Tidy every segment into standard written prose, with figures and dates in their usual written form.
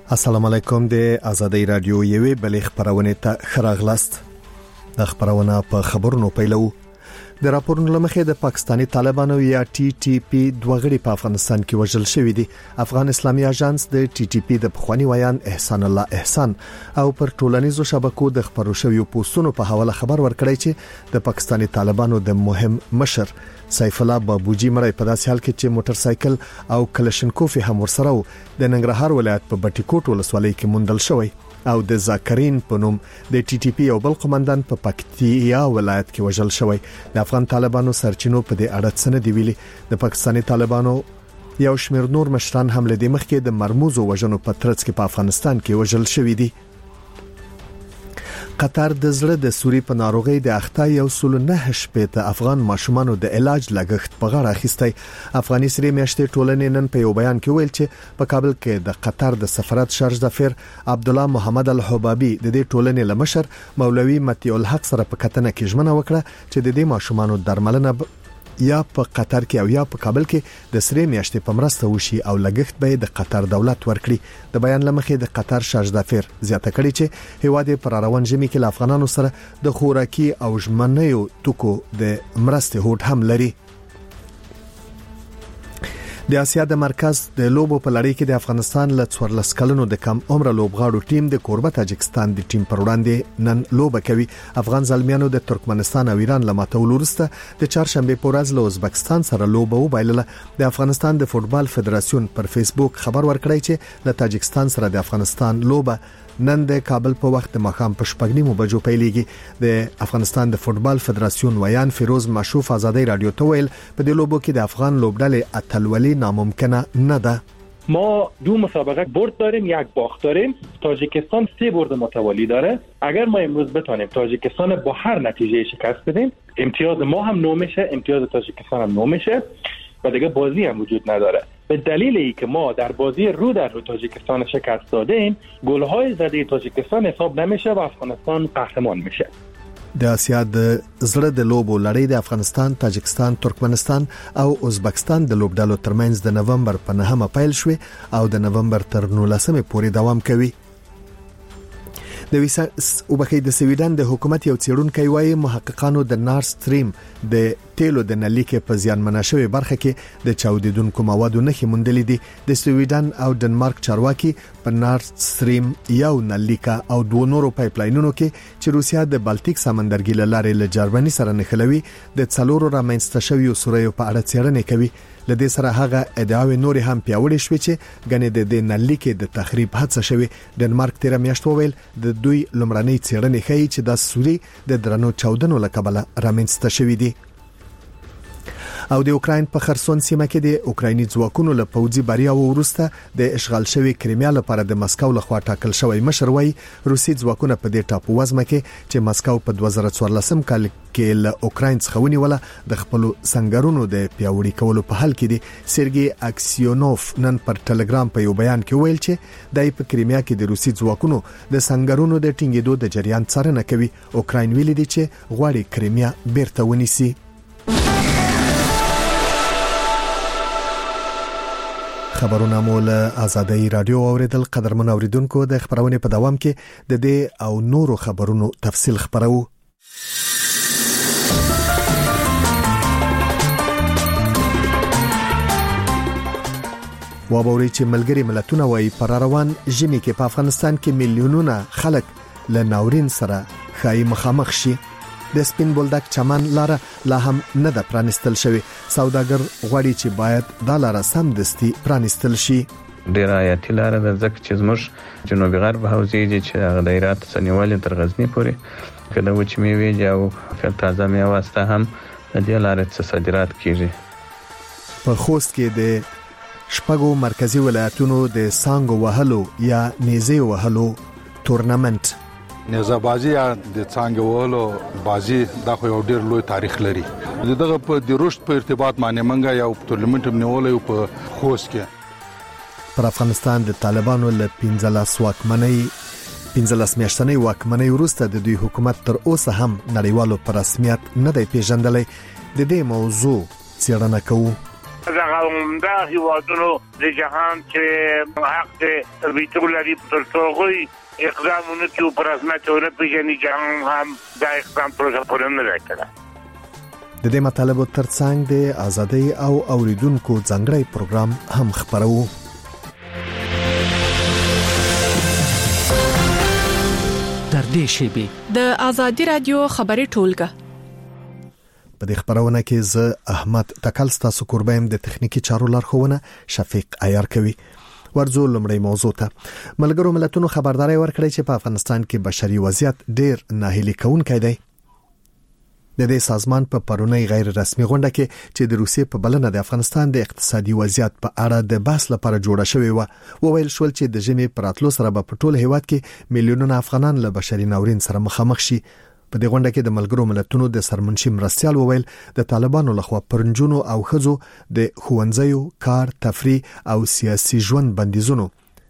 السلام علیکم د آزادۍ رادیو یوې بلې خبرونه ته خراغلاست. د خبرونه په خبرونو پیلو. د راپورونو لمخې د پاکستاني طالبانو یا TTP دوه غړي په افغانستان کې وژل شوې دي. افغان اسلامي اژانس د TTP د پخوانی ویان احسان الله احسان او پر ټولنیزو شبکو د خبرو شویو پوسټونو په حواله خبر ورکړی چې د پاکستاني طالبانو د مهم مشر سیف الله بابوجي مړی په داسې حال کې چې موټر سایکل او کلشنکوف هم ورسره و. د ننګرهار ولایت په بټي کوټ ولسوالۍ کې موندل شوی او د ذاکرین په نوم د TTP یو بل قومندان په پکتیا ولایت کې وژل شوی. د افغان طالبانو سرچینو په دې اړه څه نه دی ویلي. د پاکستاني طالبانو یو شمېر نور مشران هم له دې مخکې د مرموزو وژنو په ترڅ کې په افغانستان کې وژل شوی دي. قطر د زړه د سوري په ناروغي د اخته یو سل نه شپته افغان ماشومانو د علاج لګښت په غاړه اخیستی. افغاني سری میاشتې ټولنې نن په یو بیان کې ویل چې په کابل کې د قطر د سفارت شارج دفر عبد الله محمد الحبابي د دې ټولنې لمشر مولوي متي الحق سره په کتنه کې ژمنه وکړه چې د دې ماشومانو درملنه یا په قطر کې او یا په کابل کې د سری میاشتې په مرسته وشي او لګښت به د قطر دولت ورکړي. د بیان لمخې د قطر شارج دفر زیاته کړي چې هیواد پر روان جمی کې افغانانو سره د خوراکي او ژمنیو توکو د مرستې هوډ هم لري. د اسیا د مرکز د لوبو په لړۍ کې د افغانستان له 14 کلونو د کم عمر لوبغاړو ټیم د کوربه تاجکستان د ټیم پر وړاندې نن لوبه کوي. افغان زلمیانو د ترکمنستان او ایران له ماتولو وروسته د چهارشنبه په ورځ له ازبکستان سره لوبه وبایلله. د افغانستان د فوتبال فدراسیون پر فیسبوک خبر ورکړی چې له تاجکستان سره د افغانستان لوبه نن د کابل په وخت د ماښام په 9:30 بجو پیلېږي. د افغانستان د فوتبال فدراسیون ویان فیروز مشوف آزادۍ رادیو ته ویل په دې لوبو کې د افغان لوبډلې اتلولي ناممکنه نه ده. ما دو مسابقه برد داریم، یک باخت داریم. تاجیکستان 3 برد متوالی داره. اگر ما امروز بتونیم تاجیکستان با هر نتیجه شکست بدیم، امتیاز ما هم نو میشه، امتیاز تاجیکستان هم نو میشه و دیگه بازی هم وجود نداره. به دلیل ای که ما در بازی رو در رو تاجیکستان شکست دادیم، گل‌های زده تاجیکستان حساب نمیشه و افغانستان قهرمان میشه. د اسیا د زړه د لوبو لړۍ د افغانستان، تاجکستان، ترکمنستان او ازبکستان د لوبډلو ترمنځ د نومبر په 9 پیل شوه او د نومبر تر 19 پورې دوام کوي. د سویډن د حکومت یو څېړونکی وايي محققانو د نارد سټریم د تیلو د نلیکې په زیان منشوي برخه کې د چاودیدونکو موادو نښې موندلې دي. د سویډن او ډنمارک چارواکي په نارد سټریم یو نلیکا او دوه نورو پایپلاینونو کې چې روسیا د بالټیک سمندرګي لارې له جرمني سره نښلوي د څلورو رامنځته شویو سوریو په اړه څېړنه کوي. لدې سره هغه ادعاوې نور هم پیاوړې شوې چې غنې د دې نلیکې د تخریب هڅه شوې. ډنمارک تیر میاشت وویل د دوی لمړنۍ څېړنې ښیي چې د سوري د درنو چاودنو لکبله رامنځته شوې دي. او د اوکراین په خرسون سیمه کې د اوکرایني ځواکونو له پوځي بریا وروسته د اشغال شوی کریمیا لپاره د مسکو لخوا ټاکل شوی مشر وای روسي ځواکونه په دې ټاپو وزمه کې چې مسکو په 2014 کال کې له اوکراین څخه ونیوله د خپل سنگرونو د پیاوړي کولو په حال کې دي. سرګي اکسیونوف نن پر ټلګرام په یو بیان کې ویل چې دای په کریمیا کې د روسي ځواکونو د سنگرونو د ټینګېدو د جریان څارنه کوي. اوکراین ویلي دي چې غواړي کریمیا بیرته ونیسي. خبرونه مول آزادۍ رادیو اوریدل. قدرمن اوریدونکو د خبرونه په دوام کې د دې او نورو خبرونو تفصیل خبرو. وابوري چې ملګری ملتونه وايي پر روان ژمي کې په افغانستان کې میلیونونه خلک له ناورین سره خای مخامخ شي. د سپین بولدک چمن لاره لا هم نه ده پرانستل شوی. سوداګر غواړي چې باید دا لاره سم دستي پرانستل شي. ډیر آیاتي لاره د ځکه چې زموږ جنوبي غرب حوزې دي چې هغه دایرات سنیوالې تر غزنی پورې کله و چې میوې او فل تازه میوه واسطه هم د دې لارې صادرات کیږي. په خوست کې د شپږو مرکزی ولایتونو د سانګو وهلو یا نیزه وهلو تورنمنت نزابازي یا د څنګه وهلو بازي د خو یو ډیر لوی تاریخ لري. دغه په د رشد په ارتباط باندې منګه یو تورنمنت نیولې په خوست کې. پر افغانستان د طالبانو له 15 میاشتنۍ واکمنۍ وروسته د دوی حکومت تر اوسه هم نړیوالو په رسمیت نه دی پیژندلی. د دې موضوع څېړنه کوو. دغه عمده هیوادونو د جهان چې حق د بیتول لري پر توغوي اقدامونه کوي پر ازمتونه پیژني جهان هم دا اقدام پروژه پرې نه راکړه. د دې مطالبه ترڅنګ د ازادي او اوریدونکو ځانګړی پروګرام هم خبرو. در دې شیبه د ازادي رادیو خبري ټولګه په دې خبرونه کې زه احمد تکل ستاسو قربایم د تخنیکی چارو لارښوونه شفیق عیار کوي. ورزو لمړی موضوع ته ملګرو ملتونو خبرداري ورکړی چې په افغانستان کې بشري وضعیت ډیر ناهیلي کوونکی دی. د دې سازمان په پرونی غیر رسمي غونډه کې چې د روسیې په بلنه د افغانستان د اقتصادي وضعیت په اړه د بحث لپاره جوړه شوې و وویل شول چې د ژمي پراتلو سره په ټول هیواد کې میلیونونه افغانان له بشري ناورین سره مخامخ شي. په دې غونډه کې د ملګرو ملتونو د سرمنشي مرستيال وویل د طالبانو لخوا پرنجونو او خزو د ښوونځیو کار تفریح او سیاسي ژوند بندیزونو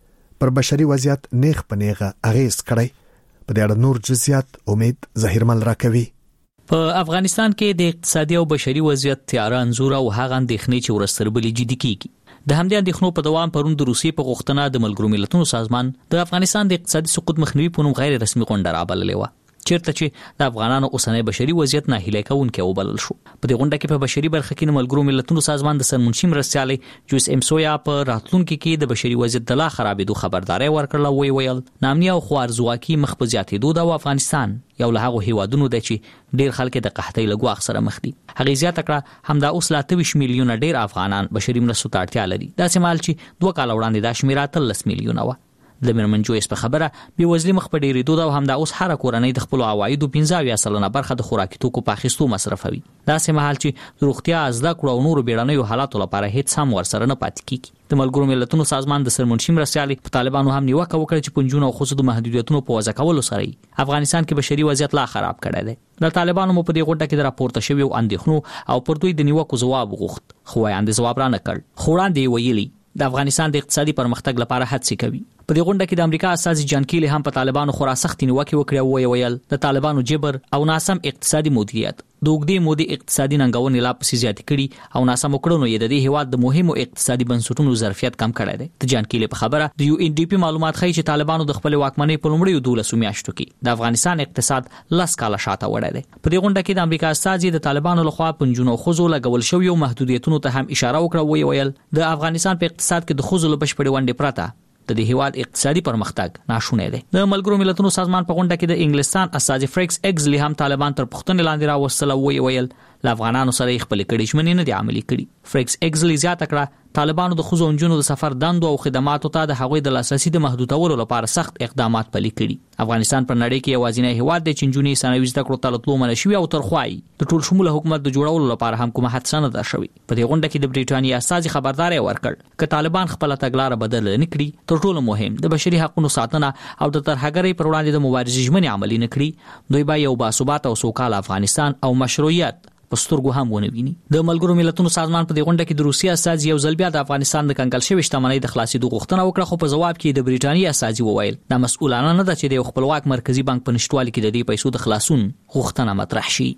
پر بشري وضعیت نیغ په نیغه اغیز کړی. په دې اړه نور جزئیات امید ظاهرمل راکوي. په افغانستان کې د اقتصادي او بشري وضعیت تیاره انزور او هغه اندېښنې چې ورستربلې جدي کیږي. د همدې اندېښنو په دوام پرون د روسیې په غوښتنه د ملګرو ملتونو سازمان د افغانستان د اقتصادي سقوط مخنیوي په نوم غیر رسمي غونډه رابللې و چیرته چې د افغانانو اوسنۍ بشري وضعیت ناهیلي کوونکی وبلل شو. په دې غونډه کې په بشري برخه کې د ملګرو ملتونو سازمان د سرمنشي مرستيال جوس امسویا په راتلونکو کې د بشري وضعیت د لا خرابېدو خبرداري ورکړه. ویل نامني او خوارزواکي مخ په زیاتېدو د افغانستان یو له هغه هیوادونو د چې ډیر خلک د قحطۍ لګواخ سره مخ دي. هغه زیاته کړه همدا اوس لا 23 میلیونه ډیر افغانان بشري مرستو ته اړتیا لري. دا سمال چې 2 کال وړاندې د شمیره 13 میلیونه و. د میرمن جویس په خبره بي وزلي مخ په ډیرېدو دا همدا اوس هر کورنۍ د خپل عوایدو 15% برخه د خوراکي توکو په اخیستو مصرفوي. دا سمال چې د روغتیا زده کړو او نورو بیړنیو حالاتو لپاره هیڅ هم ورسره نه پاتې کیږي. د ملګرو ملتونو سازمان د سرمنشي مرستيال په طالبانو هم نیوکه وکړه چې پنځونه او خصوصي محدودیتونو په وضع کولو سره افغانستان کې بشري وضعیت لا خراب کړی دی. د طالبانو په دې غونډه کې د راپورته شوی اندېښنو او پر دوی د نیوکو جواب غوښت خو یې جواب را نه کړ. خو وړاندې ویلي د افغانستان د اقتصادي پرمختګ لپاره هڅې کوي. په دې غونډه کې د امریکا اساسي جان کیلی هم په طالبانو خورا سخت نیوکه وکړه او ویل د طالبانو جبر او ناسم اقتصادي مدیریت د اوږدې مودې اقتصادي ننګونې لا پسې زیات کړي او ناسم کړنو یې د دې هیواد د مهمو اقتصادي بنسټونو ظرفیت کم کړی دی. د جان کیلی په خبره د UNDP معلومات ښیي چې طالبانو د خپل واکمنۍ په لومړیو 12 میاشتو کې د افغانستان اقتصاد لاس کاله شاته وړی دی. په دې غونډه کې د امریکا اساسي د طالبانو لخوا پنځونو خزو لګول شوی او محدودیتونو ته هم اشاره وکړه. ویل د افغانستان په اقتصاد کې د خزو بشپړې ونډې پرته د دې هیواد اقتصادي پرمختګ ناشونی دی. د ملګرو ملتونو سازمان په غونډه کې د انګلستان اساسي فریکس ایگزلی هم طالبان تر پښتنې لاندې راوستل. ویل ل افغانانو سره خپل کړي ژمنې نه دي عملي کړي. فریکس ایگزلی زیاته کړه طالبانو د خزو انجونو د سفر دندو او خدماتو ته د هغوی د لاسرسي د محدودولو لپاره سخت اقدامات پلي کړي. افغانستان پر نړۍ کې یوازینی هیواد دی چې انجونې ثانوي زده کړو ته تلو منشوي او ترخوای د ټول شموله حکومت د جوړولو لپاره هم کومه هڅه نه ده شوې. په دې غونډه کې د بریټانیا اساسي خبرداري ورکړ ک طالبان خپل تګلارې بدل نه کړي تر ټولو مهم د بشري حقوقو ساتنه او د ترهګرۍ پر وړاندې د مبارزې ژمنې عملي نه کړي. دوی به یو باثبات او سوکاله افغانستان او مشروعیت پسترګو هم ونه ویني. د ملګرو ملتونو سازمان په دې غونډه کې د روسیې اساسي یو ځل بیا د افغانستان د کنګل شوی شتمنۍ د خلاصېدو غوښتنه وکړه خو په جواب کې د بریټانیا اساسي وویل دا مسؤلانه نه ده چې د خپلواک مرکزی بانک په نشټوالي کې د دې پیسو د خلاصون غوښتنه مطرح شي.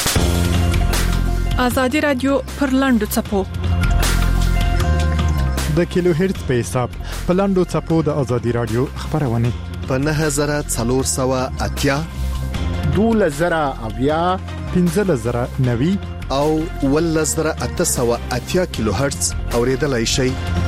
ازادي رادیو پر لاندو چپو د کیلو هرتز په حساب په لاندو چپو د ازادي رادیو خبرونه په 9480 2000 15,090 او 1880 کیلو هرتز اوریدلای شي.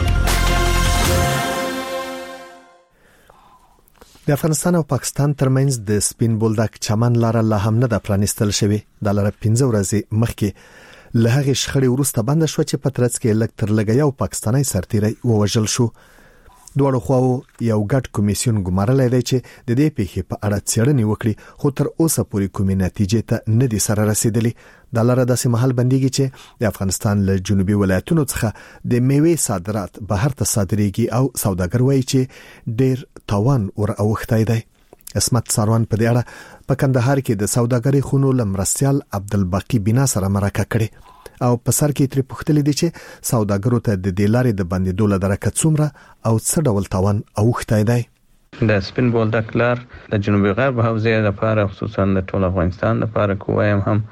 د افغانستان او پاکستان ترمنځ د سپین بولدک چمن لاره لا هم نه د پرانستل شوی. د لاره 15 ورځې مخکې له هغه شخړې وروسته بند شو چې په ترڅ کې لک تر لګیا او پاکستاني سرتیری ووژل شو. دوه خواو یو ګډ کمیسیون ګمارلای دی چې د دې پیښې په اړه څېړنې وکړي خو تر اوسه پورې کومې نتیجې ته نه دي سره رسیدلې. د لاره داسې محل بنديږي چې د افغانستان له جنوبي ولایتونو څخه د میوې صادرات بهر ته صادرېږي او سوداګر وایي چې ډېر تاوان ور اوښتای دی. اسمت ساروان په دې اړه په کندهار کې د سوداګرۍ خونو لمرستيال عبدالباقی بنا سره مرکه کړې او په سر کې تر پختلې دي چې سوداګرو ته د دلارې د بندیدو لدرکه څومره او څه ډول تاوان اوښتای دی. د سپین بولدک لار د جنوبي غرب حوزې لپاره خصوصا د ټول افغانستان لپاره کوم هم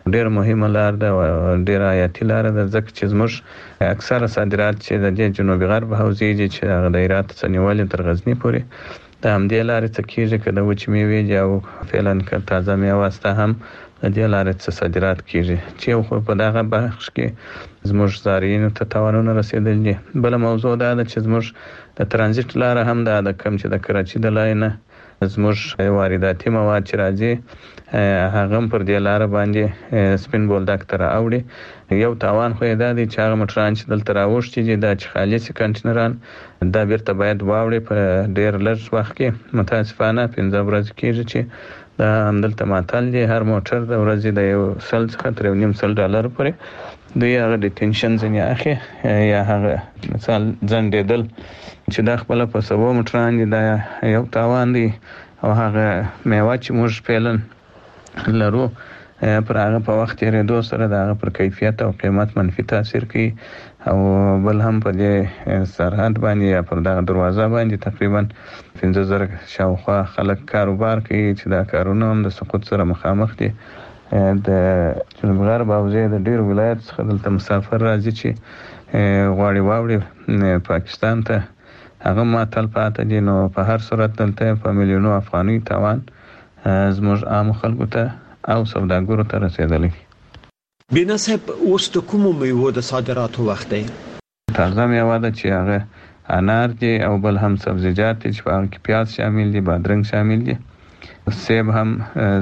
ډېر مهمه لار ده او ډېر حیاتي لار ده، ځکه چې زموږ اکثره صادرات چې د جنوبي غرب حوزې دي چې هغه د هرات څنیوالي تر غزني پورې د همدې لارې څخه کېږي، که د وچې میوې دي او فعلا که تازه میوه سته هم د دې لارې څخه صادرات کېږي چې خو په دغه بخش کې زموږ زارعینو ته تاوانونه رسېدلي دي. بله موضوع دا ده چې زموږ د ترانزیت لاره هم دا ده، کوم چې د کراچي د لارې نه زموږ وارداتي مواد چې راځي هغه هم پر دې لاره باندې سپین بولدک ته راوړي. یو تاوان خو یې دا دی چې هغه موټران چې دلته راوښتي دي دا چې خالص کنټینران دا بیرته باید واوړي په ډېر لږ وخت کې. متاسفانه 15 ورځې کېږي چې دا همدلته معطل دي. هر موټر د ورځې د $1 څخه تر $1.5 پورې دوی هغه ډیټینشن ځنې اخی یا هغه مثال ځنډېدل چې دا خپل په سبو موټران دي، دا یو تاوان دی. او هغه میوه چې موږ فعلا لرو پر هغه په وخت تېرېدو سره د هغه پر کیفیت او قیمت منفي تاثیر کوي. او بل هم په دې سرحد باندې یا پر دغه دروازه باندې تقریبا 15,000 شاوخوا خلک کاروبار کوي چې دا کارونه هم د سقوط سره مخامخ دي. د جنوب غرب حوزې د ډېر ولایت څخه دلته مسافر راځي چې غواړي واوړي پاکستان ته، هغه معطل پاتې دي. نو په هر صورت دلته په میلیونو افغاني تاوان زموږ عام خلکو ته او سوداګرو ته رسېدلی. بینا صاحب اوس د کومو میوو د صادراتو وخت دی؟ تازه میوه ده چې هغه انار دي او بل هم سبزیجات دي چې په هغه کې پیاز شامل دي، بادرنګ شامل دي، سیب هم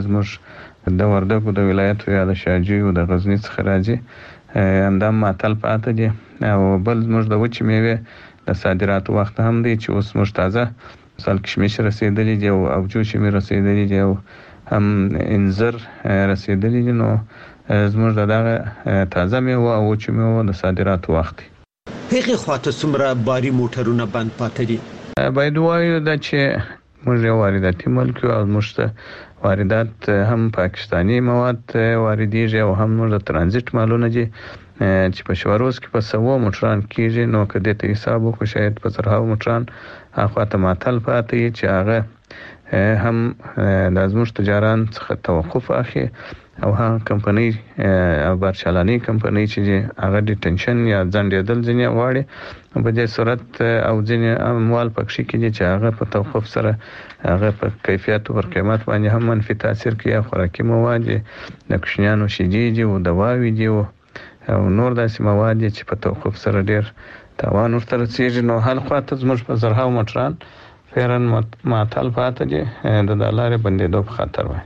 زموږ د وردګو د ولایتو یا د شاجوی د غزني څخه راځي، همدا معطل پاتې دي. او بل زموږ د وچې میوې د صادراتو وخت هم دی چې اوس موږ تازه مثال کشمش رسېدلی دي او ابجوش مې رسېدلی دي او هم انځر رسېدلی دي. نو زموږ دغه تازه میوه او وچې میوه د صادراتو وخت دی. هغې خواته څومره باري موټرونه بند پاتې دي؟ باید ووایو دا چې موږ یو وارداتي ملک یو او موږ ته واردات هم پاکستاني مواد واردېږي او هم موږ د ترانزیت مالونه دي چې په شواروز کې په 100 موټران کېږي. نو که دې ته حساب وکړو شاید په 100 موټران هغه ته معطل پاتې چې هغه هم د زموږ تجاران څخه توقف اخی او هغه کمپنۍ او بارچالاني کمپنۍ چې هغه ډیټنشن یا ځنډېدل ځنې غواړي، په دې صورت او ځینې اموال پکښې کې چې هغه په توقف سره هغه په کیفیت او قیمت باندې هم منفي تاثیر کوي. خوراکي مواد د کوچنیانو شیدې دي او دواوې دي او نور داسې مواد دي چې په توقف سره ډېر تاوان ورته رسېږي. نو هر خواته زموږ په 100 موټران فعلا معطل پاتې دي، د لارې بندېدو په خطر وي.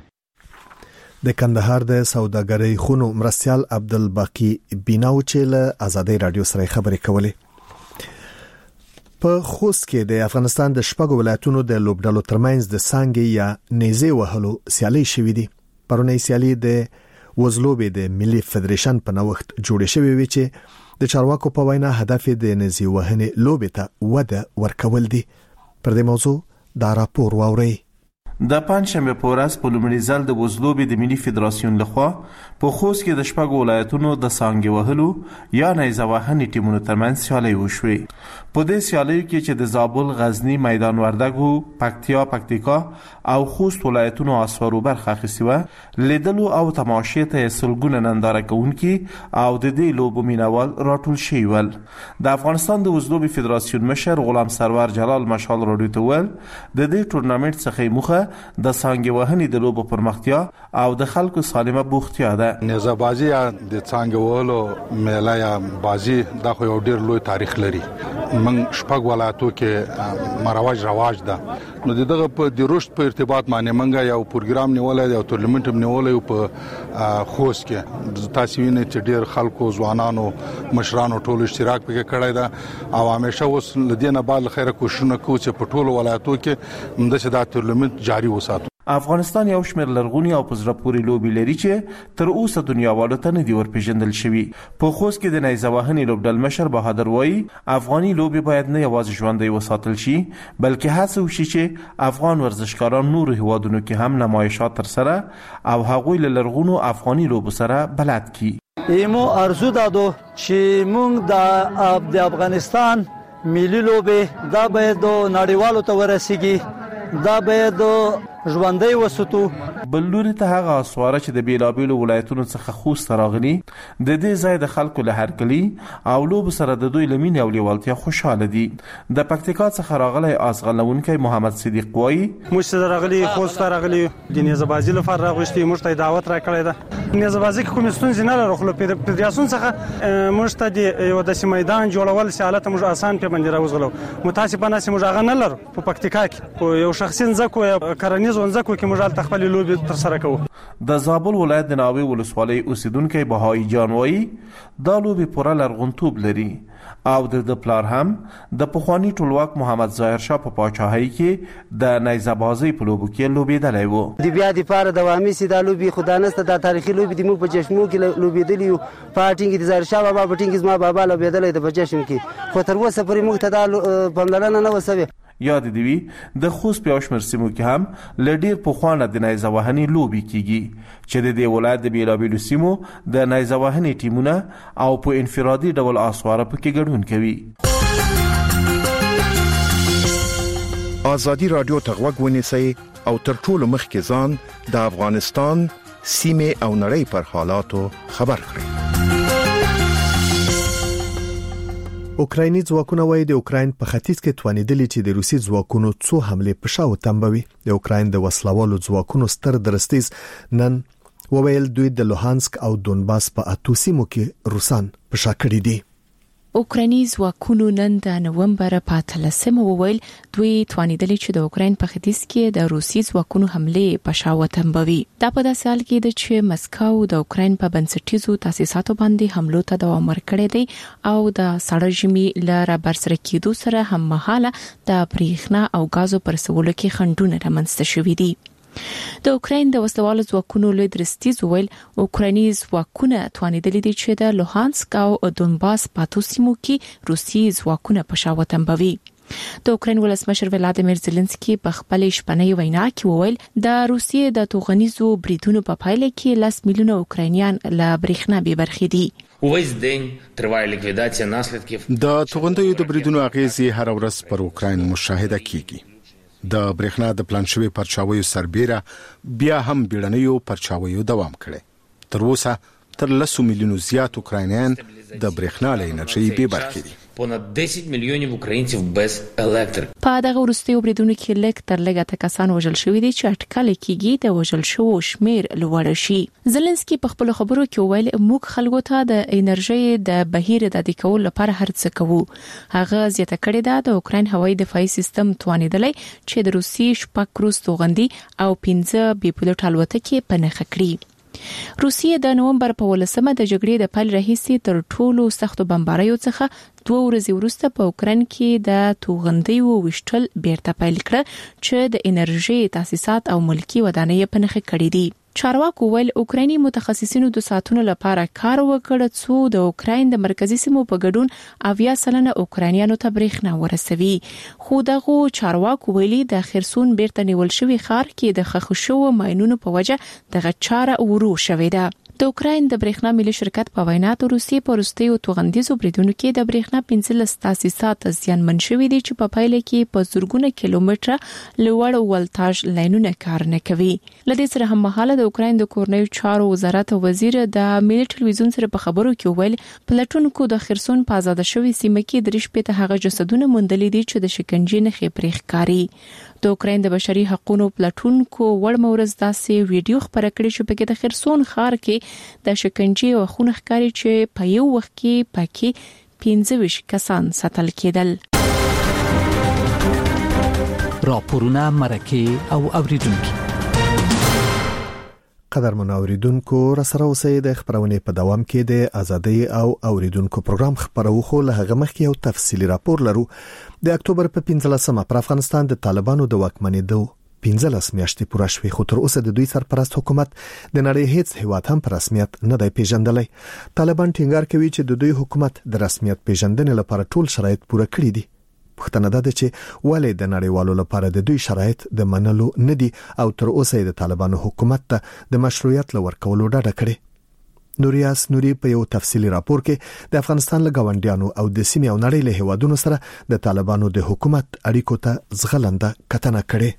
د کندهار د سوداګرۍ خونو مرستيال عبدالباقی بیناو چې له آزادۍ رادیو سره خبرې کولې. په خوست کې د افغانستان د شپږ ولایتونو د لوبډلو ترمنځ د سانګي یا نيزه وهلو سیالي شوې دي. پرونی سیالي د وزلوبې د ملي فدریشن په نوښت جوړې شوې وي چې د چارواکو په وینا هدف د نيزه وهنې لوبې ته وده ورکول دي. پر دې موضوع دا راپور واوري. د پنځشنبه په ورځ په لومړي ځل د وزلوبې د ملي فدراسیون لخوا په خوست کې د شپږ ولایتونو د سانګي وهلو یا نیزه وهنې ټیمونو ترمنځ سیالي وشوې. په دې سیالیو کې چې د زابل، غزنی، میدان وردګو، پکتیا، پکتیکا او خوست ولایتونو اسوارو برخه اخیستې وه، لیدلو او تماشې ته سلګونه ننداره کوونکي او د دې لوبو مینوال راټول شوي ول. د افغانستان د وزلوبې فدراسیون مشر غلام سرور جلال مشال راډیو ته وویل د دې ټورنمنټ څخه موخه د سانګي وهنې د لوبو پرمختیا او د خلکو سالمه بوختیا ده. نیزه بازی یا د څنګه وهلو میله یا بازی دا خو یو ډیر لوی تاریخ لري. من شپږ ولایتو کې رواج ده. نو دغه په د رشد په ارتباط باندې منګه یو پروګرام نیولای دی او ټورنمنت هم نیولای په خوست کې. تاسو وینئ چې ډیر خلکو، ځوانانو، مشرانو ټول اشتراک پکې کړی دی او همیشه اوس لدینه بعد خیره کوششونه کوي چې په ټولو ولایتو کې همدغه دا ټورنمنت جاری وساتو. افغانستان یو شمېر لرغوني او په زړه پورې لوبې لري چې تر اوسه دنیاوالو ته نه دي ورپېژندل شوي. په خوست کې د نیزه وهنې لوبډل مشر بهادر وایي افغاني لوبې باید نه یوازې ژوندۍ وساتل شي بلکې هڅه وشي چې افغان ورزشکاران نورو هیوادونو کې هم نمایشات ترسره او هغوی له لرغونو افغاني لوبو سره بلد کړي. ایمو ارزو دادو چې موږ د افغانستان ملي لوبې دا باید نړیوالو ته ورسیږي. دا باید ژوندۍ وساتو. بل لوري ته هغه اسواره چې د بیلابیلو ولایتونو څخه خوست راغلي د دې ځای د خلکو له هرکلي او لوب سره د دوی لمین او لیوالتیا خوشاله دي. د پکتیکا څخه راغلی ازغلونکی محمد صدیق وایي موږ راغلي خوست راغلي د نیزبازي لپاره راغشتي موږ ته دعوت راکړی ده. نیزبازي کوم ستونزې نه لرو خو په فدراسیون څخه موږ ته د یو داسې میدان جوړول چې حالت موږ آسان په باندې راوځلو. متاسفانه چې موږ هغه نه لرو په پکتیکا کې په یو شخصي ځکو یا کرنیز ځکو کې موږ خپل لوبي تر سره کوو. د زابل ولایت د ناوې ولسوالۍ اوسیدونکو بهایی جان وایي دا لوبي پوره لرغونتوب لري او د پلار هم د پخوانی ټولواک محمد ظاهر شاه په پاچاهۍ کې د نیزه‌بازۍ په لوبو کې لوبېدلی و. د بیا د پاره دوامي سي د لوبي خدانسته د تاریخي لوبي د موږ په چشمو کې لوبېدلی یو. پارټینګ د ظاهر شاه بابا پټینګ زما بابا لوبېدلی د بچشم کې خو تر اوسه پورې موږ ته د پاملرنه نه وسوي. یاد دی وی د خوست په شمیر سیمو کې هم لډیر په خوانه د نیزه وهنی لوبي کیږي چې د دې ولایت د بیلابیلو سیمو د نیزه وهنی ټیمونه او په انفرادي ډول اسواره پکې ګډون کوي. ازادي رادیو ته غوږ ونیسئ او تر ټولو مخکې ځان د افغانستان سیمه او نړۍ پر حالاتو خبر کړئ. اوکرایني ځواکونه وايي د اوکراین په ختیځ کې توانیدلي چې د روسي ځواکونو څو حمله په شاو تنبوي. د اوکراین د وسلوالو ځواکونو ستر درستیز نن وویل دوی د لوهانسک او دونباس په اتو سیمو کې روسان په شا کړی دي. اوکرایني ځواکونو نن د نوومبر په 13 وویل دوی توانیدلي چې د اوکراین په ختیځ کې د روسي ځواکونو حمله په شاو تنبوي. دا په داسې حال کې ده چې مسکو د اوکراین په بنسټیزو تاسیساتو باندې حملو ته دوام ورکړی دی او د سړه ژمي لاره برسره کېدو سره هم مهاله د بریښنا او غازو پر سوالو کې خنډونه رامنځته شوي دي. د اوکراین د وسلوالو ځواکونو لوی درستیز ویل اوکرایني ځواکونه توانیدلي دي چې د لوهانسک او دونباس په اتو سیمو کې روسي ځواکونه په شا وتنبوي. د اوکراین ولسمشر ولادیمیر زيلنسکي په خپل شپنۍ وینا کې وویل د روسیې د توغنیزو بریدونو په پایله کې 10 میلیونه اوکراینیان له برېښنا بې برخې دي. د توغندیو د بریدونو اغیزې هر ورځ پر اوکراین مشاهده کیږي. د برېښنا د پلان شوی پرچاویو سربېره بیا هم بیړنیو پرچاویو دوام کړي. تر اوسه تر 10 میلیونو زیات اوکراینیان د برېښنا له انرژي بې برخې دي. Понад 10 ملیونів українців без електрики. په دغه وروستیو بریدونو کې لږ تر لږه کسان وژل شوي دي چې اټکل کېږي د وژل شوو شمیر لوړ شي. زيلنسکي په خپل خبرو کې ویل موږ خلکو ته د انرژي د بهیر د کول لپاره هر څه کوو. هغه زیاته کړې ده د اوکراین هوایي دفاعي سیستم توانیدلی چې د روسي شپږ کروز توغندي او 15 بي پيلوټ الوتکې په نښه کړي. روسیه د نوومبر په 18 د جګړې د پیل راهیسې تر ټولو سختو بمباریو څخه 2 ورځې وروسته په اوکراین کې د توغندیو وشتل بیرته پیل کړ چې د انرژي تاسیسات او ملکی ودانۍ په نښه کړې دي. چارواکو ویل اوکرایني متخصصینو د ساتونو لپاره کار وکړ څو د اوکراین د مرکزی سیمو په ګډون 80% اوکراینیانو ته برېښنا ورسوي. خو دغه چارواکو ویلي د خرسون بیرته نیول شوی ښار کې د خښشو ماینونو په وجه دغه چاره ورو شوې ده. د اوکراین د برېښنا ملي شرکت په وینا د روسیې په وروستیو توغندیزو بریدونو کې د برېښنا 15 تاسیسات زیانمن شوي دي چې په پایله کې په زورګونه کیلومتره لوړ ولټاژ لاینونه کار نه کوي. لدې سره هم مهاله د اوکراین د کورنیو چارو وزارت وزیر د ملي ټلویزیون سره په خبرو کې ویل پلټونکو د خرسون په آزاد شوی سیمه کې درش په ته هغه جسدونه موندلي دي چې د شکنجې نه خبرې ښکاری. د اوکراین د بشري حقوقو پلټونکو وړ مورز داسې ویډیو خبره کړې چې په کې د خرسون ښار کې د شکنجې او خون ښکاری چې په یو وخت کې پکې 15 کسان ساتل کېدل. راپورونه مرکه او اوریدونکو قدر منوریدونکو را سره اوسئ. د خبرونه په دوام کې د ازادي او اوریدونکو پروګرام خبرو خو له هغه مخکې یو تفصیلی راپور لرو. د اکتوبر په 15مه پر افغانستان د طالبانو د واکمنېدو 15 میاشتې پوره شوې خو تر اوسه د دوی سرپرست حکومت د نړۍ هیڅ هیواد هم په رسمیت نه دی پیژندلی. طالبان ټینګار کوي چې د دوی حکومت د رسمیت پیژندنې لپاره ټول شرایط پوره کړی دي. پښتنه ده چې ولې د نړیوالو لپاره د دوی شرایط د منلو نه دي او تر اوسه د طالبانو حکومت ته د مشروعیت لور کولو ډاډه کړي. نوریاس نوري په یو تفصیلی راپور کې د افغانستان له غونډیانو او د سیمې او نړۍ له هیوادونو سره د طالبانو د حکومت اړیکو ته ځغلنده کتنه کړي.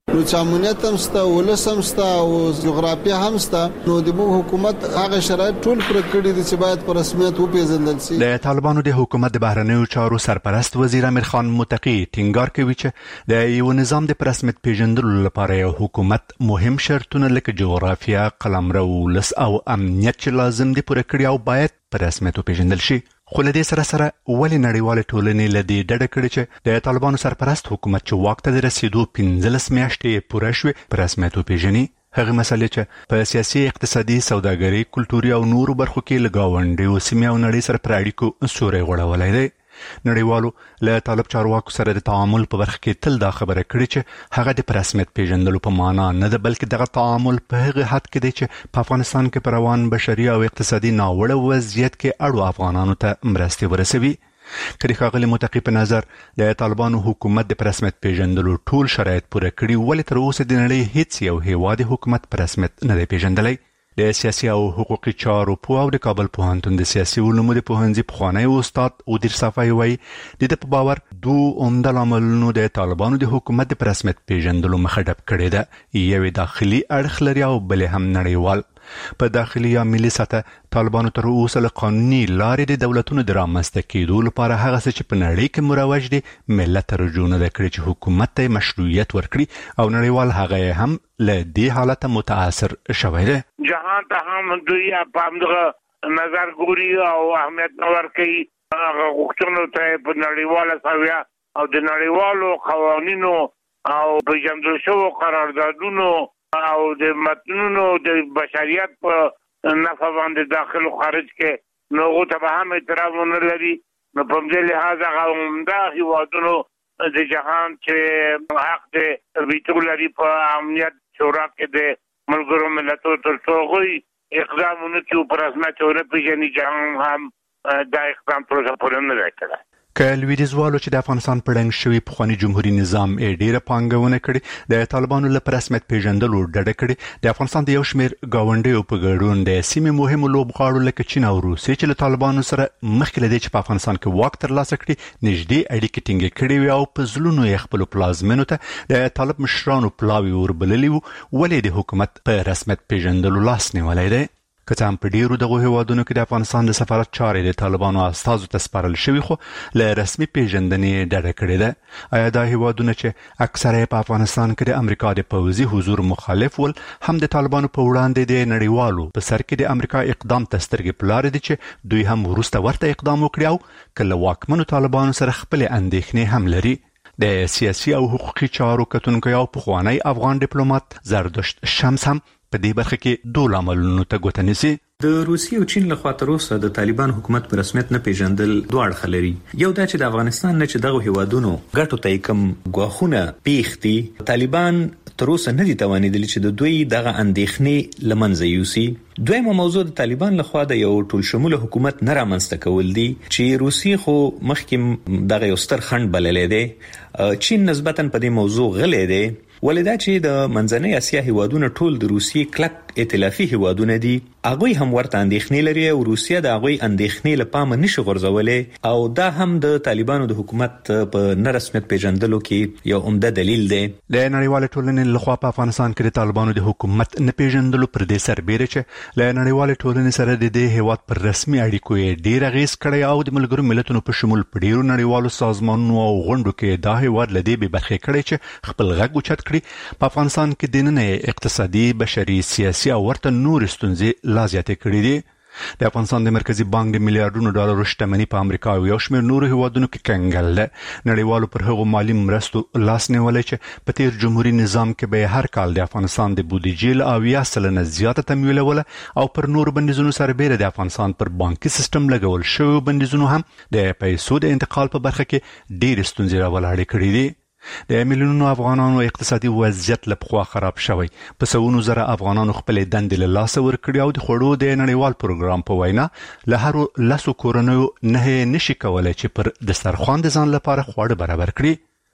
نو چامنیت هم ستا ولس هم ستا او جغرافیه هم ستا نو د حکومت هغه شرایط ټول پر کړی دي چې باید په رسمیت وپیژندل شي. د طالبانو د حکومت د بهرنیو چارو سرپرست وزیر امیر خان متقی ټینګار کوي چې د یو نظام د رسمیت پیژندلو لپاره یو حکومت مهم شرطونه لکه جغرافیه، قلمرو، ولس او امنیت چې لازم دي پوره کړي او باید په رسمیت وپیژندل شي. خو له دې سره ولې نړیواله ټولنې له دې ډډه کړې چې د طالبانو سرپرست حکومت چې واک ته د رسیدو 15 میاشتې پوره شوې په رسمیت وپیژني؟ هغه مسلې چې په سیاسي، اقتصادي، سوداګري، کلتوري او نورو برخو کې له ګاونډیو سیمې او نړۍ سره پر اړیکو سوري غوړولی دی. نړیوالو له طالب چارواکو سره د تعامل په برخه کې تل دا خبره کړې چې هغه د رسمیت پیژندلو په معنا نه ده، بلکې دغه تعامل په هغه حد کې دی چې په افغانستان کې پر روان بشري او اقتصادي ناوړه وضعیت کې اړو افغانانو ته مرستې ورسوي. کله ښاغلي متقی په نظر د طالبانو حکومت د رسمیت پیژندلو ټول شرایط پوره کړي، ولې تر اوسه د نړۍ هیڅ یو هیواد حکومت په رسمیت نه دی پیژندلی؟ د سیاسي او حقوقي چارو په او د کابل پوهنتون د سیاسي علومو د پوهنځي پخوانی استاد ودیر صفای وایي د په باور دوه عمده لاملونو د طالبانو د حکومت د رسمیت پیژندلو مخه ډب کړې ده. یو داخلي اړخ لري او بل هم نړیوال. په داخلي یا ملي سطح طالبانو تر اوسه له قانوني لارې د دولتونو د رامنځته کېدو لپاره هغه څه چې په نړۍ کې مروج دي ملت رجوع نه ده کړې چې حکومت ته مشروعیت ورکړي او نړیوال هغه هم له دې حالت متاثر شوی دی. جهان ته هم دوی په همدغه نظر ګوري او اهمیت نه ورکوي هغه غوښتنو ته په نړیواله سویه او د نړیوالو قوانینو او پیژندل شویو قراردادونو او د متنونو د بشریت په نفع باندې داخل او خارج کې نو هغه ته هم احترام نه لري. نو په دې لحاظ هغه عمده هیوادونو د جهان چې حق د ویټو لري په امنیت شورا کې د ملګرو ملتونو تر څو اقدامونه کوي پر رسمیت ورپیژني جهان هم دا اقدام پروژه پوره نه راکړه. که لویدیځوالو چې د افغانستان په ړنګ شوي پخواني جمهوري نظام ډېره پانګونه کړې د طالبانو له رسمیت پیژندلو ډډه کړې، د افغانستان د یو شمېر ګاونډیو په ګډون د سیمې مهمو لوبغاړو لکه چین او روسیې چې له طالبانو سره مخکې له دې چې په افغانستان کې واک ترلاسه کړي نږدې اړیکې ټینګې کړې وې او په زړونو یې خپلو پلازمینو ته د طالب مشرانو پلاوي وربللي وو، ولې د حکومت په رسمیت پیژندلو لاس نیولی دی؟ که څه هم په ډیرو دغو هیوادونو کې د افغانستان د سفارت چارې د طالبانو استازو ته سپارل شوي خو له رسمي پیژندنې ډډه کړې ده. آیا دا هیوادونه چې اکثره په افغانستان کې د امریکا د پوځي حضور مخالف ول هم د طالبانو په وړاندې د نړیوالو په سر کې د امریکا اقدام ته سترګې په لارې دي چې دوی هم وروسته ورته اقدام وکړي او که له واکمنو طالبانو سره خپلې اندېښنې هم لري؟ د سیاسي او حقوقي چارو کتونکی او پخوانی افغان ډیپلوماټ زردشت شمس هم په دې برخه کې دوه لاملونو ته ګوته نیسي. د روسیې او چین لخوا تر اوسه د طالبان حکومت په رسمیت نه پیژندل دوه اړخ لري. یو دا چې د افغانستان نه چې دغه هیوادونو ګټو ته کوم غواخونه پیښتي طالبان تر اوسه نه دي توانیدلی چې د دوی دغه اندېښنې لمنځه یوسي. دویمه موضوع د طالبان لخوا د یو ټول شموله حکومت نه رامنځته کول دي چې روسیې خو مخکې دغه یو ستر خنډ بللی دی. چین نسبتاً په دې موضوع غلی دی، ولدا چې د منځنۍ اسیا هیوادونو ټول د روسیې کلک ائتلافي هیوادونه دي، هغه هم ورته اندېښنې لري او روسیه د هغه اندېښنې لپاره نشي غورځولې او دا هم د طالبانو د حکومت په نرسمیت پیژندلو کې یو عمده دلیل دی. د نړیوال ټولنې لخوا په افغانستان کې د طالبانو د حکومت نه پیژندلو پر دې سربېره چې له نړیوال ټولنې سره د دې هیواد پر رسمي اړیکو یې ډېر اغېز کړی او د ملګرو ملتونو په شمول په ډېرو نړیوالو سازمانونو او غونډو کې دا هیواد له دې بې برخې کړی چې خپل غږ اوچت کړي. په افغانستان کې دننه اقتصادي، بشري، سیاسي او ورته نور ستونزې لا زیاتې کړې دي. د افغانستان د مرکزی بانک د میلیارډونو ډالرو شتمنۍ په امریکا او یو شمېر نورو هیوادونو کې کنګل ده. نړیوالو پر هغو مالي مرستو لاس نیولی چې په تیر جمهوري نظام کې به هر کال د افغانستان د بودیجې له 80% زیاته تمویلوله او پر نورو بندیزونو سربېره د افغانستان پر بانکي سیستم لګول شویو بندیزونو هم د پیسو د انتقال په برخه کې ډېرې ستونزې راولاړې کړې دي. د میلیونونو افغانانو اقتصادي وضعیت له پخوا خراب شوی، په سوونو زره افغانانو خپلې دندې له لاسه ورکړي او د خوړو د نړیوال پروګرام په وینا له هرو لسو کورنیو نه نشي کولای چې پر دسترخوان د ځان لپاره خواړه برابر کړي.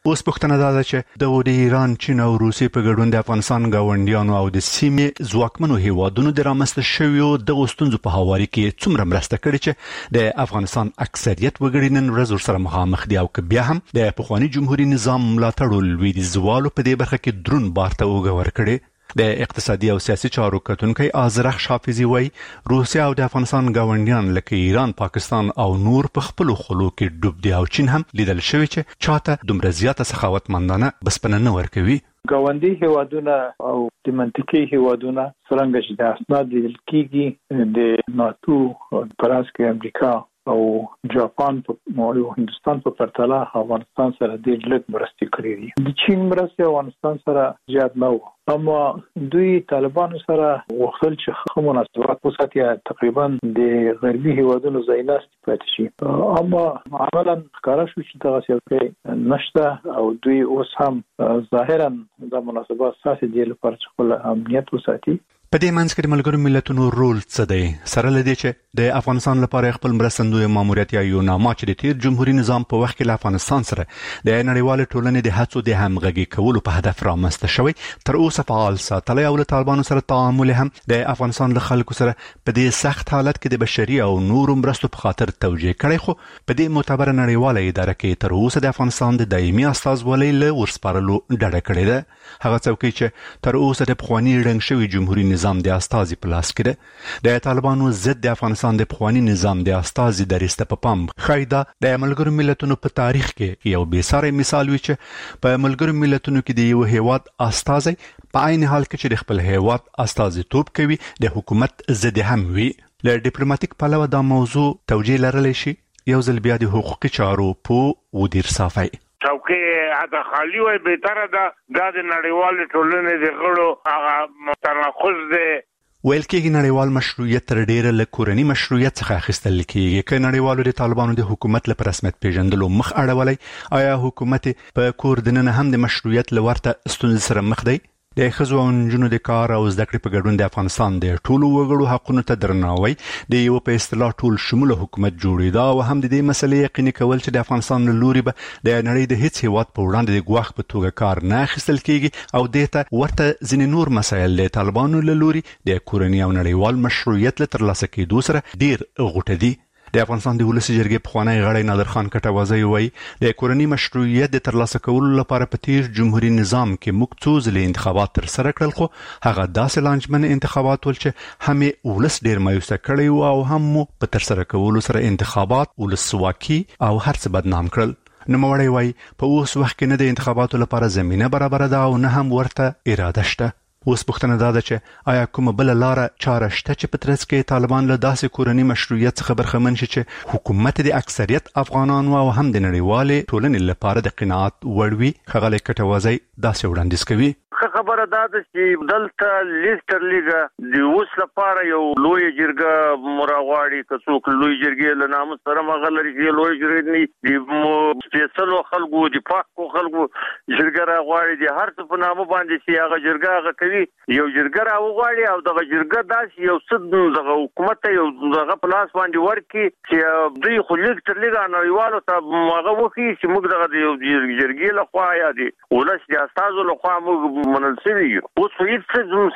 اوس پوښتنه ده چې د ایران، چین او روسیې په ګډون د افغانستان گاونډیانو او د سیمې ځواکمنو هیوادونو د رامنځته شویو د ستونزو په هواري کې څومره مرسته کړې چې د افغانستان اکثریت وګړي نن ورځ ورسره مخامخ دي او که بیا هم د پخواني جمهوریت نظام ملاتړ لویدیځوالو په دې برخه کې درون بار ته اوږه ورکړې. د اقتصادي او سیاسي چارو کتونکي آزرخ حافظي وایي روسیا او د افغانستان گاونډیان لکه ایران، پاکستان او نور په خپل خلو کې ډوب دي او چین هم لیدل شوی چې چاته دومره زیاته سخاوتمندانه بسپنه نه ورکوي. ګاونډي هیوادونه او د منطقي هیوادونه څنګه چې د اسناد لیدل کیږي د ناتو پراس کې امریکا او جاپان او هندستان په پرتله افغانستان سره ډېر لږ مرستې کړې دي. د چین مرستې افغانستان سره زیات نه وو، اما دوی طالبانو سره وغوښتل چې ښه مناسبات وساتي، تقریبا د غربي هیوادونو ځای ناست پاتې شي. اما عملاً ښکاره شو چې دغه څه نشته او دوی اوس هم ظاهراً د مناسبات ساتي دی لپاره چې خپل امنیت وساتي. په دې منځ کې د ملګرو ملتونو رول څه دی؟ سره لدی چې د افغانستان لپاره خپل مرستندوی ماموریت یا یوناما چې د تیر جمهوریت نظام په وخت کې له افغانستان سره د نړیوال ټولنې د هڅو د همغږي کولو په هدف رامنځته شوی تر اوسه فعال ساتلی او له طالبانو سره تعامل هم د افغانستان له خلکو سره په دې سخت حالت کې د بشري او نورو مرستو په خاطر توجیه کړی، خو په دې معتبره نړیواله اداره کې تر اوسه د افغانستان د دایمي استازولۍ له ورسپارلو ډډه کړې ده. هغه څوکۍ چې تر اوسه د پخواني رنګ شوي جمهوریت نظام د استازي په لاس کې ده، د طالبانو ضد د افغانستان د پخواني نظام د استازي درسته په پام ښایي دا د ملګرو ملتونو په تاریخ کې یو بېساری مثال وي چې په ملګرو ملتونو کې د یو هیواد استازي په عین حال کې چې د خپل هیواد استازیتوب کوي د حکومت ضد هم وي. له ډیپلوماټیک پلوه دا موضوع توجیه لرلی شي. یو ځل بیا د حقوقي چارو په ودیر صافی چوکۍ هغه خالی وای بهتره ده د نړیوال ټولنې د غړو هغه تناقض دی. ویل کېږي نړیوال مشروعیت تر ډیره له کورني مشروعیت څخه اخیستل کېږي. که نړیوالو د طالبانو د حکومت له رسمیت پیژندلو مخ اړولی، آیا حکومت په کور دننه هم د مشروعیت له ورته ستونزې سره مخ دی؟ د ښځو او نجونو د کار او زده کړې په ګډون د افغانستان د ټولو وګړو حقونو ته درناوی د یو په اصطلاح ټول شموله حکومت جوړېدا او هم د دې مسلې یقیني کول چې د افغانستان له لوري به د نړۍ د هیڅ هیواد په وړاندې د ګواښ په توګه کار نه اخیستل کېږي او دې ته ورته ځینې نور مسایل د طالبانو له لوري د کورني او نړیوال مشروعیت له ترلاسه کېدو سره ډېر غوټه دي. د افغانستان د ولسي جرګې پخوانی غړی نادر خان کټوازی وایي د کورني مشروعیت د ترلاسه کولو لپاره په تیر جمهوریت نظام کې موږ څو ځلې انتخابات ترسره کړل، خو هغه داسې لانجمن انتخابات ول چې هم ولس ډېر مایوسه کړی او هم مو په ترسره کولو سره انتخابات ولسواکي او هر څه بدنام کړل. نوموړی وایي په اوس وخت کې نه د انتخاباتو لپاره زمینه برابره ده او نه هم ورته اراده شته. اوس پوښتنه دا ده چې آیا کومه بله لاره چاره شته چې په ترڅ کې طالبان له داسې کورني مشروعیت څخه برخمن شي چې حکومت د اکثریت افغانانو او هم د نړیوالې ټولنې لپاره د قناعت وړ وي؟ ښاغلی کټوازی داسې وړاندیز کوي. خبره دا ده چې دلته لیستر لیګه د اوس لپاره یو لوی جرګه مراغواړي که څوک لوی جرګې له ناموس سره مغلري چې لوی جرګې د سپېڅلو خلکو د پاکو خلکو جرګه راغواړي د هر څه په نامه باندې چې هغه جرګه هغه کوي یو جرګه راوغواړي او دغه جرګه داسې یو څه دغه حکومت ته یو دغه په لاس باندې ورکړي چې دوی خو لیګ تر لیګه نړیوالو ته هغه وښيي چې موږ دغه د یو جرګې لخوا یا د ولس د استازو لخوا موږ منل شوي یو. اوس خو هېڅ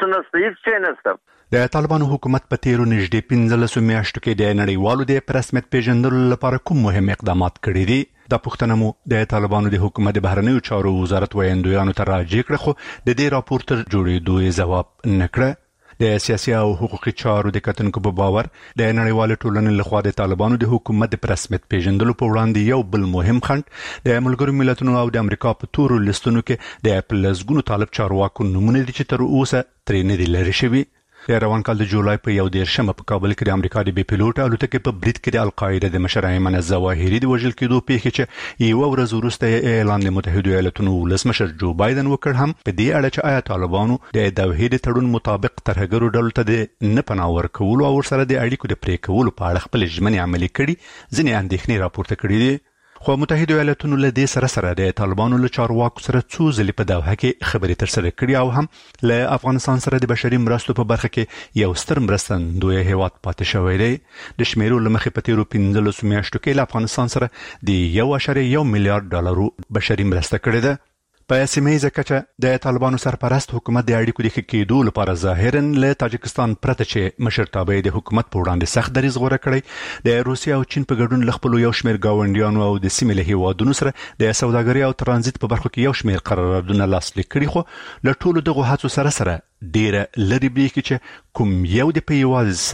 څه نشته. د طالبانو حکومت په تیرو نږدې 15 میاشتو کې د نړیوالو د رسمیت پیژندلو لپاره کوم مهم اقدامات کړي دي؟ دا پوښتنه مو د طالبانو د حکومت د بهرنیو چارو وزارت ویاندویانو ته راجع کړه، خو د دې راپور تر جوړېدو یې ځواب نه کړه. د سیاسي او حقوقي چارو د کتونکو په باور د نړیوال ټولنې لخوا د طالبانو د حکومت د رسمیت پیژندلو په وړاندې یو بل مهم خنډ د ملګرو ملتونو او د امریکا په تورو لیستونو کې د لسګونو طالب چارواکو نومونه دي چې تر اوسه ترې نه دي لرې شوي. د روان کال د جولای په 11 په کابل کې د امریکا د بي پیلوټ الوتکې په برید کې د القاعده د مشر ایمن الظواهري د وژل کېدو پیښې چې یو ورځ وروسته اعلان د متحده ایالاتونو ولسمشر جو بایدن وکړ هم په دې اړه چې آیا طالبانو د دوحې د تړون مطابق ترهګرو ډلو ته د نه پناه ورکولو او ورسره د اړیکو د پرې کولو په اړه خپل ژمنې عملي کړي ځینې اندېښنې راپورته کړي دي. خو متحده ایالاتونو له دې سره د طالبانو له چارواکو سره څو ځلې په دوحه کې خبرې ترسره کړې او هم له افغانستان سره د بشري مرستو په برخه کې یو ستر مرستندوی هیواد پاتې شوی دی. د شمیرو له مخې په تیرو 15 میاشتو کې له افغانستان سره د 1.1 میلیارډ ډالرو بشري مرسته کړې ده. په سیمه کچه د طالبانو سرپرست حکومت د اړیکو د ښه کېدو لپاره ظاهرا له تاجکستان پرته چې مشرتابه د حکومت په وړاندې سخت دریځ غوره کړی د روسیا او چین په ګډون له خپلو یو شمېر ګاونډیانو او د سیمې له هیوادونو سره د سوداګرۍ او ترانزیت په برخو کې یو شمېر قراردادونه لاسلیک کړي، خو له ټولو دغو هڅو سره ډیره لرې بریښي چې کوم یو د په یوازې